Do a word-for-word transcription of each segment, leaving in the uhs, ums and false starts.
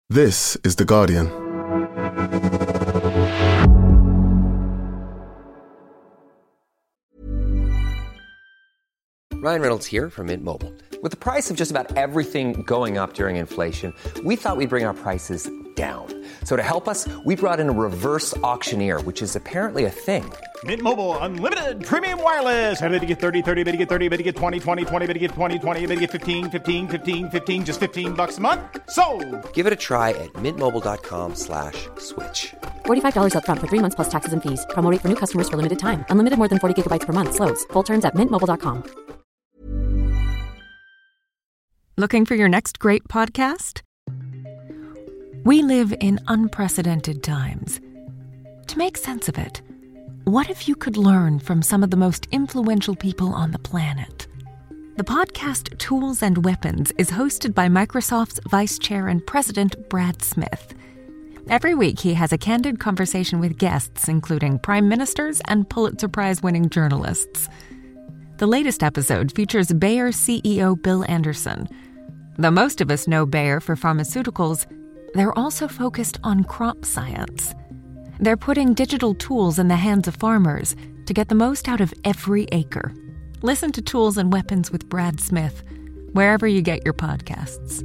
This is The Guardian. Ryan Reynolds here from Mint Mobile. With the price of just about everything going up during inflation, we thought we'd bring our prices down. So to help us, we brought in a reverse auctioneer, which is apparently a thing. Mint Mobile Unlimited Premium Wireless. How to get thirty, thirty, how to get thirty, how to get twenty, twenty, twenty, how to get twenty, twenty, how to get fifteen, fifteen, fifteen, fifteen, just fifteen bucks a month? Sold! Give it a try at mintmobile.com slash switch. forty-five dollars up front for three months plus taxes and fees. Promo rate for new customers for limited time. Unlimited more than forty gigabytes per month. Slows full terms at mint mobile dot com. Looking for your next great podcast? We live in unprecedented times. To make sense of it, what if you could learn from some of the most influential people on the planet? The podcast Tools and Weapons is hosted by Microsoft's Vice Chair and President Brad Smith. Every week, he has a candid conversation with guests, including prime ministers and Pulitzer Prize-winning journalists. The latest episode features Bayer C E O Bill Anderson. Though most of us know Bayer for pharmaceuticals, they're also focused on crop science. They're putting digital tools in the hands of farmers to get the most out of every acre. Listen to Tools and Weapons with Brad Smith, wherever you get your podcasts.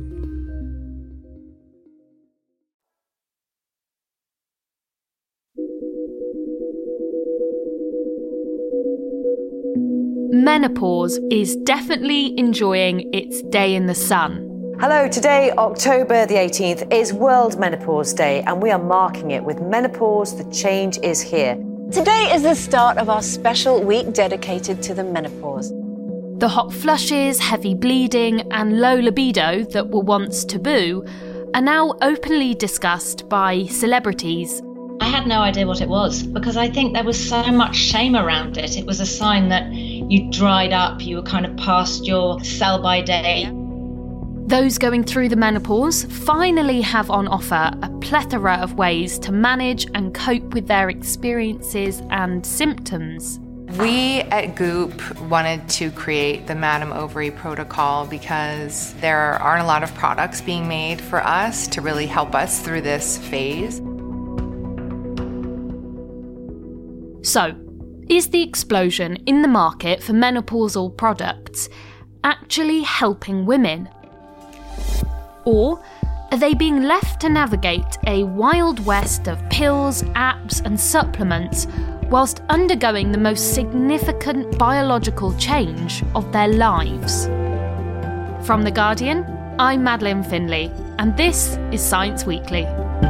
Menopause is definitely enjoying its day in the sun. Hello, today, October the eighteenth, is World Menopause Day, and we are marking it with Menopause, the Change is Here. Today is the start of our special week dedicated to the menopause. The hot flushes, heavy bleeding, and low libido that were once taboo are now openly discussed by celebrities. I had no idea what it was because I think there was so much shame around it. It was a sign that you dried up, you were kind of past your sell-by day. Those going through the menopause finally have on offer a plethora of ways to manage and cope with their experiences and symptoms. We at Goop wanted to create the Madame Ovary Protocol because there aren't a lot of products being made for us to really help us through this phase. So, is the explosion in the market for menopausal products actually helping women? Or are they being left to navigate a wild west of pills, apps and supplements whilst undergoing the most significant biological change of their lives? From The Guardian, I'm Madeleine Finlay, and this is Science Weekly.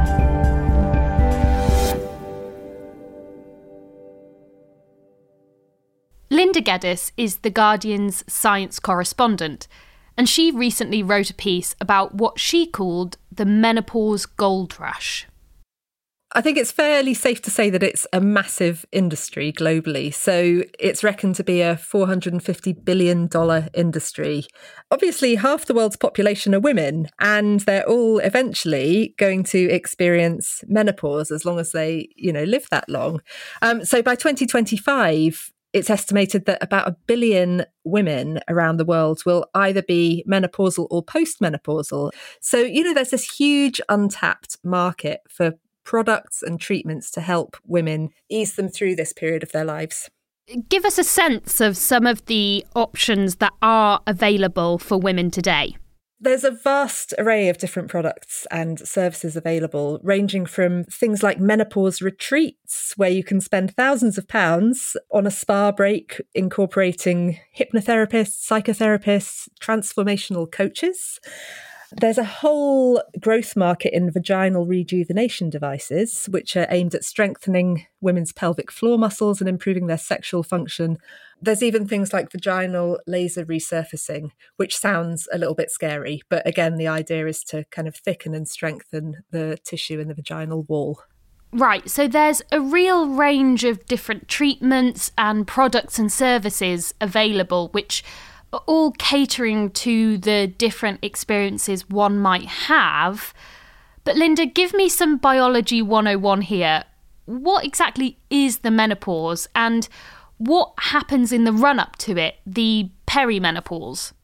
Linda Geddes is The Guardian's science correspondent, and she recently wrote a piece about what she called the menopause gold rush. I think it's fairly safe to say that it's a massive industry globally. So it's reckoned to be a four hundred fifty billion dollars industry. Obviously, half the world's population are women, and they're all eventually going to experience menopause as long as they, you know, live that long. Um, so by twenty twenty-five, it's estimated that about a billion women around the world will either be menopausal or postmenopausal. So, you know, there's this huge untapped market for products and treatments to help women ease them through this period of their lives. Give us a sense of some of the options that are available for women today. There's a vast array of different products and services available, ranging from things like menopause retreats, where you can spend thousands of pounds on a spa break, incorporating hypnotherapists, psychotherapists, transformational coaches. There's a whole growth market in vaginal rejuvenation devices, which are aimed at strengthening women's pelvic floor muscles and improving their sexual function. There's even things like vaginal laser resurfacing, which sounds a little bit scary. But again, the idea is to kind of thicken and strengthen the tissue in the vaginal wall. Right, so there's a real range of different treatments and products and services available, which are all catering to the different experiences one might have. But Linda, give me some biology one oh one here. What exactly is the menopause, and what happens in the run-up to it, the perimenopause?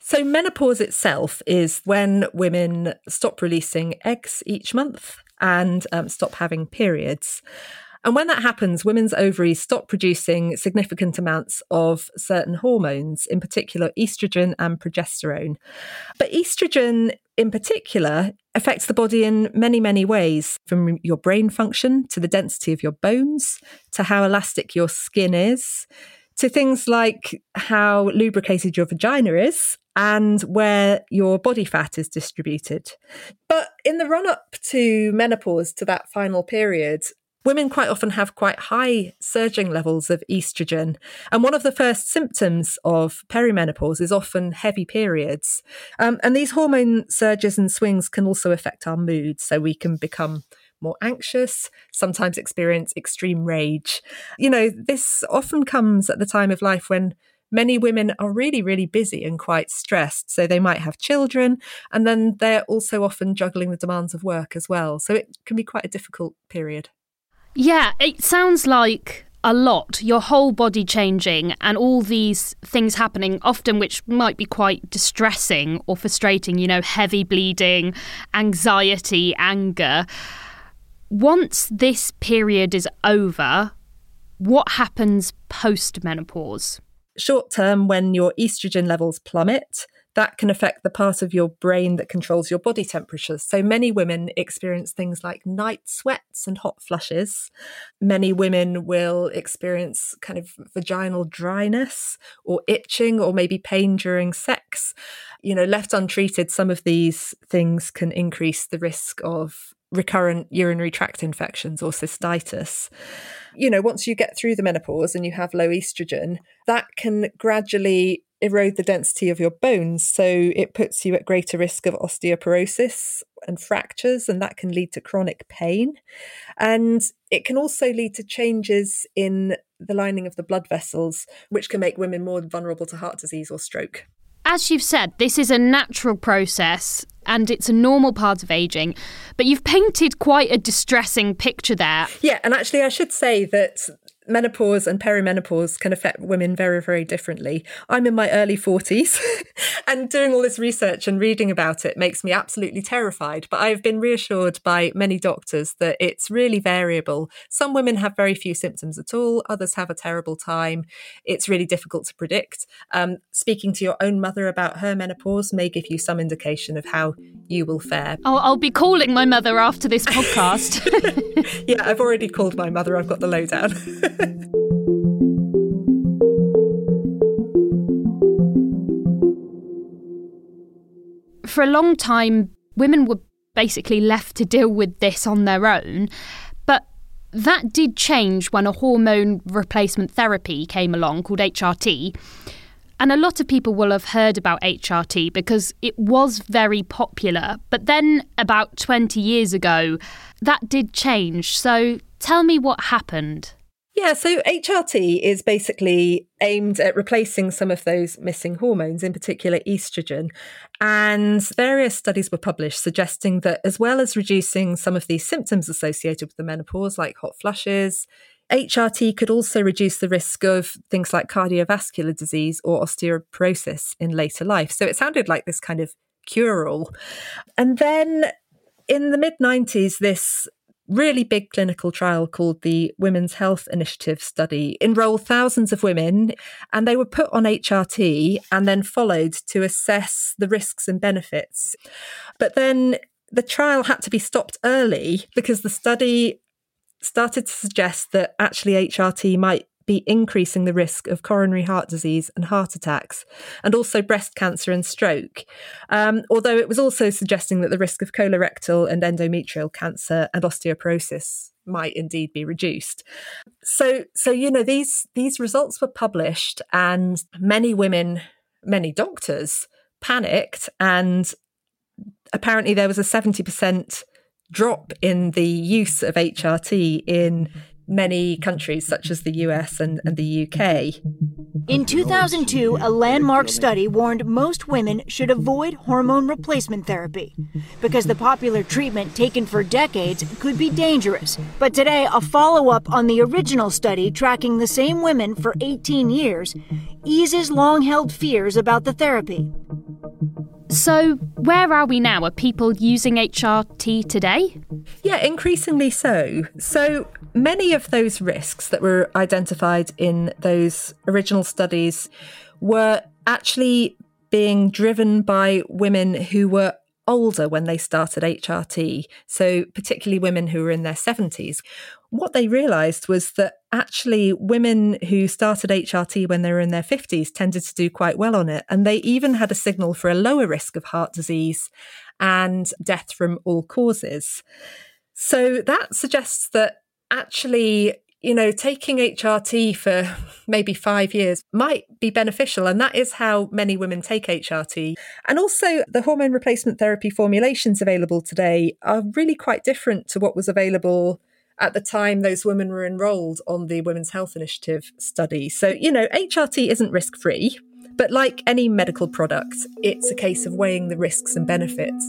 So menopause itself is when women stop releasing eggs each month and um, stop having periods. And when that happens, women's ovaries stop producing significant amounts of certain hormones, in particular estrogen and progesterone. But estrogen in particular affects the body in many, many ways, from your brain function to the density of your bones, to how elastic your skin is, to things like how lubricated your vagina is and where your body fat is distributed. But in the run-up to menopause, to that final period, women quite often have quite high surging levels of estrogen. And one of the first symptoms of perimenopause is often heavy periods. Um, and these hormone surges and swings can also affect our mood. So we can become more anxious, sometimes experience extreme rage. You know, this often comes at the time of life when many women are really, really busy and quite stressed. So they might have children, and then they're also often juggling the demands of work as well. So it can be quite a difficult period. Yeah, it sounds like a lot, your whole body changing and all these things happening, often which might be quite distressing or frustrating, you know, heavy bleeding, anxiety, anger. Once this period is over, what happens post-menopause? Short term, when your estrogen levels plummet, that can affect the part of your brain that controls your body temperature. So many women experience things like night sweats and hot flushes. Many women will experience kind of vaginal dryness or itching or maybe pain during sex. You know, left untreated, some of these things can increase the risk of recurrent urinary tract infections or cystitis. You know, once you get through the menopause and you have low estrogen, that can gradually erode the density of your bones. So it puts you at greater risk of osteoporosis and fractures, and that can lead to chronic pain. And it can also lead to changes in the lining of the blood vessels, which can make women more vulnerable to heart disease or stroke. As you've said, this is a natural process and it's a normal part of ageing, but you've painted quite a distressing picture there. Yeah, and actually I should say that menopause and perimenopause can affect women very, very differently. I'm in my early forties and doing all this research and reading about it makes me absolutely terrified. But I've been reassured by many doctors that it's really variable. Some women have very few symptoms at all. Others have a terrible time. It's really difficult to predict. Um, speaking to your own mother about her menopause may give you some indication of how you will fare. I'll, I'll be calling my mother after this podcast. Yeah, I've already called my mother. I've got the lowdown. For a long time, women were basically left to deal with this on their own, but that did change when a hormone replacement therapy came along called H R T. And a lot of people will have heard about H R T because it was very popular. But then about twenty years ago, that did change. So tell me what happened. Yeah, so H R T is basically aimed at replacing some of those missing hormones, in particular estrogen. And various studies were published suggesting that as well as reducing some of these symptoms associated with the menopause, like hot flushes, H R T could also reduce the risk of things like cardiovascular disease or osteoporosis in later life. So it sounded like this kind of cure-all. And then in the mid nineties, this really big clinical trial called the Women's Health Initiative study enrolled thousands of women, and they were put on H R T and then followed to assess the risks and benefits. But then the trial had to be stopped early because the study started to suggest that actually H R T might be increasing the risk of coronary heart disease and heart attacks, and also breast cancer and stroke. Um, although it was also suggesting that the risk of colorectal and endometrial cancer and osteoporosis might indeed be reduced. So, so you know, these these results were published, and many women, many doctors panicked, and apparently there was a seventy percent drop in the use of H R T in many countries such as the U S and, and the U K. In two thousand two, a landmark study warned most women should avoid hormone replacement therapy because the popular treatment taken for decades could be dangerous. But today, a follow-up on the original study tracking the same women for eighteen years eases long-held fears about the therapy. So where are we now? Are people using H R T today? Yeah, increasingly so. So many of those risks that were identified in those original studies were actually being driven by women who were older when they started H R T, so particularly women who were in their seventies. What they realised was that actually women who started H R T when they were in their fifties tended to do quite well on it, and they even had a signal for a lower risk of heart disease and death from all causes. So that suggests that actually, you know, taking H R T for maybe five years might be beneficial. And that is how many women take H R T. And also the hormone replacement therapy formulations available today are really quite different to what was available at the time those women were enrolled on the Women's Health Initiative study. So, you know, H R T isn't risk-free, but like any medical product, it's a case of weighing the risks and benefits.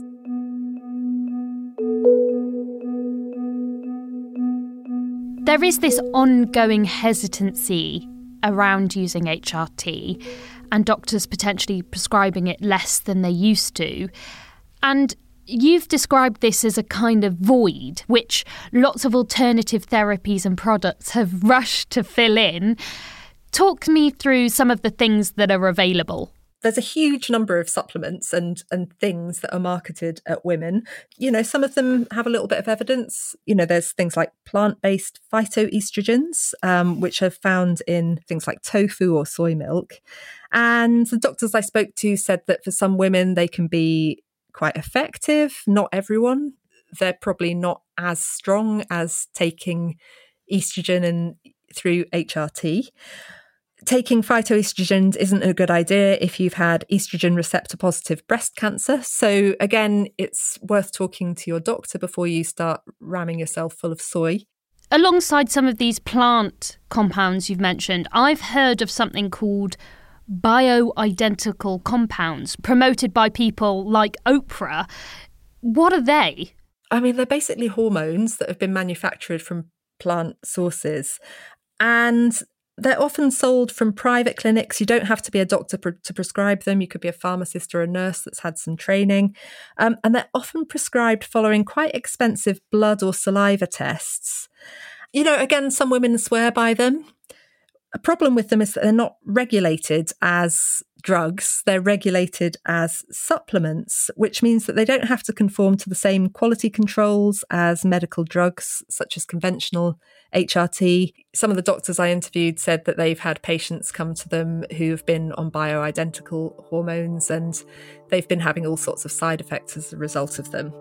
There is this ongoing hesitancy around using H R T and doctors potentially prescribing it less than they used to. And you've described this as a kind of void, which lots of alternative therapies and products have rushed to fill in. Talk me through some of the things that are available. There's a huge number of supplements and, and things that are marketed at women. You know, some of them have a little bit of evidence. You know, there's things like plant-based phytoestrogens, um, which are found in things like tofu or soy milk. And the doctors I spoke to said that for some women, they can be quite effective. Not everyone. They're probably not as strong as taking estrogen and through H R T. Taking phytoestrogens isn't a good idea if you've had estrogen receptor positive breast cancer. So again, it's worth talking to your doctor before you start ramming yourself full of soy. Alongside some of these plant compounds you've mentioned, I've heard of something called bioidentical compounds promoted by people like Oprah. What are they? I mean, they're basically hormones that have been manufactured from plant sources. And they're often sold from private clinics. You don't have to be a doctor pr- to prescribe them. You could be a pharmacist or a nurse that's had some training. Um, and they're often prescribed following quite expensive blood or saliva tests. You know, again, some women swear by them. A problem with them is that they're not regulated as drugs. They're regulated as supplements, which means that they don't have to conform to the same quality controls as medical drugs, such as conventional H R T. Some of the doctors I interviewed said that they've had patients come to them who have been on bioidentical hormones, and they've been having all sorts of side effects as a result of them.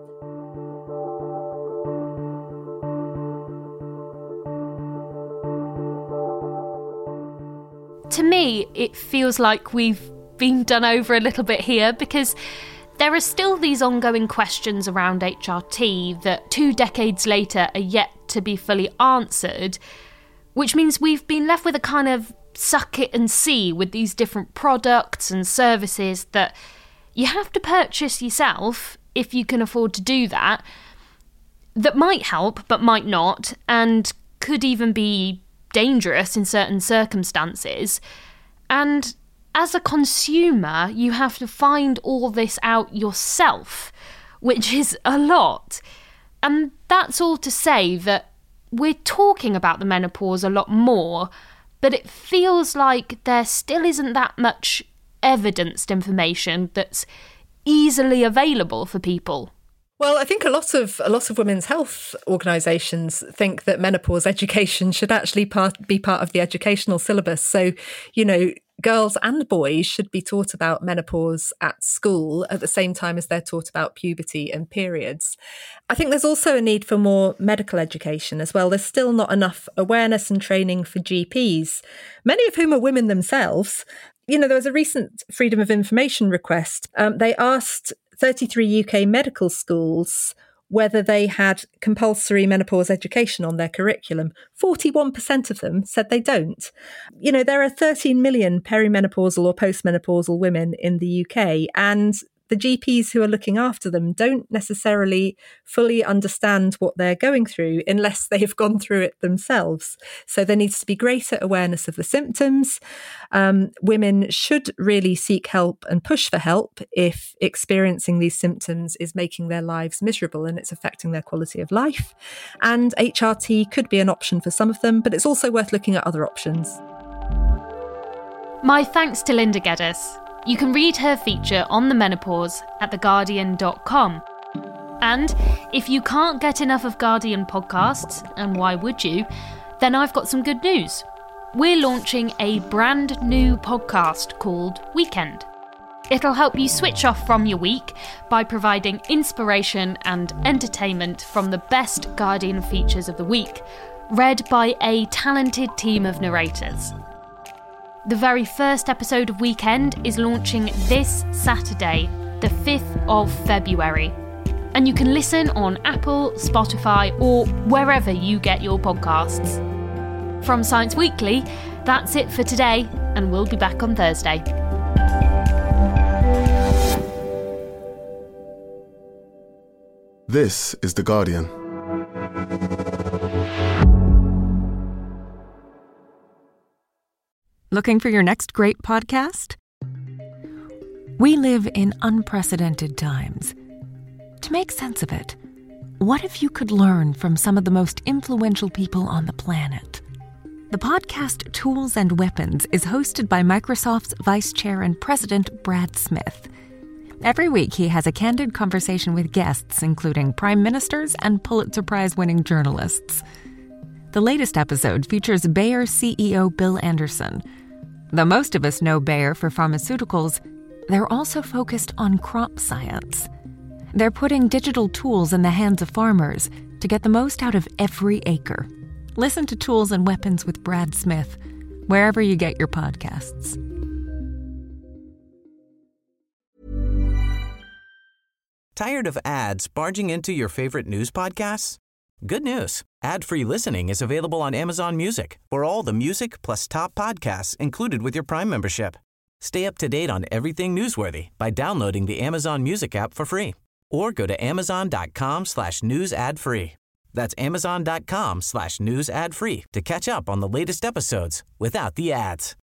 To me, it feels like we've been done over a little bit here, because there are still these ongoing questions around H R T that two decades later are yet to be fully answered, which means we've been left with a kind of suck it and see with these different products and services that you have to purchase yourself if you can afford to do that, that might help but might not, and could even be dangerous in certain circumstances. And as a consumer, you have to find all this out yourself, which is a lot. And that's all to say that we're talking about the menopause a lot more, but it feels like there still isn't that much evidenced information that's easily available for people. Well, I think a lot of a lot of women's health organisations think that menopause education should actually part, be part of the educational syllabus. So, you know, girls and boys should be taught about menopause at school at the same time as they're taught about puberty and periods. I think there's also a need for more medical education as well. There's still not enough awareness and training for G Ps, many of whom are women themselves. You know, there was a recent Freedom of Information request. Um, they asked thirty-three U K medical schools whether they had compulsory menopause education on their curriculum. forty-one percent of them said they don't. You know, there are thirteen million perimenopausal or postmenopausal women in the U K, and the G Ps who are looking after them don't necessarily fully understand what they're going through unless they've gone through it themselves. So there needs to be greater awareness of the symptoms. Um, women should really seek help and push for help if experiencing these symptoms is making their lives miserable and it's affecting their quality of life. And H R T could be an option for some of them, but it's also worth looking at other options. My thanks to Linda Geddes. You can read her feature on the menopause at the guardian dot com. And if you can't get enough of Guardian podcasts, and why would you, then I've got some good news. We're launching a brand new podcast called Weekend. It'll help you switch off from your week by providing inspiration and entertainment from the best Guardian features of the week, read by a talented team of narrators. The very first episode of Weekend is launching this Saturday, the fifth of February. And you can listen on Apple, Spotify, or wherever you get your podcasts. From Science Weekly, that's it for today, and we'll be back on Thursday. This is The Guardian. Looking for your next great podcast? We live in unprecedented times. To make sense of it, what if you could learn from some of the most influential people on the planet? The podcast Tools and Weapons is hosted by Microsoft's Vice Chair and President Brad Smith. Every week, he has a candid conversation with guests, including prime ministers and Pulitzer Prize-winning journalists. The latest episode features Bayer C E O Bill Anderson. Though most of us know Bayer for pharmaceuticals, they're also focused on crop science. They're putting digital tools in the hands of farmers to get the most out of every acre. Listen to Tools and Weapons with Brad Smith, wherever you get your podcasts. Tired of ads barging into your favorite news podcasts? Good news. Ad-free listening is available on Amazon Music for all the music plus top podcasts included with your Prime membership. Stay up to date on everything newsworthy by downloading the Amazon Music app for free or go to amazon.com slash news ad free. That's amazon.com slash news ad free to catch up on the latest episodes without the ads.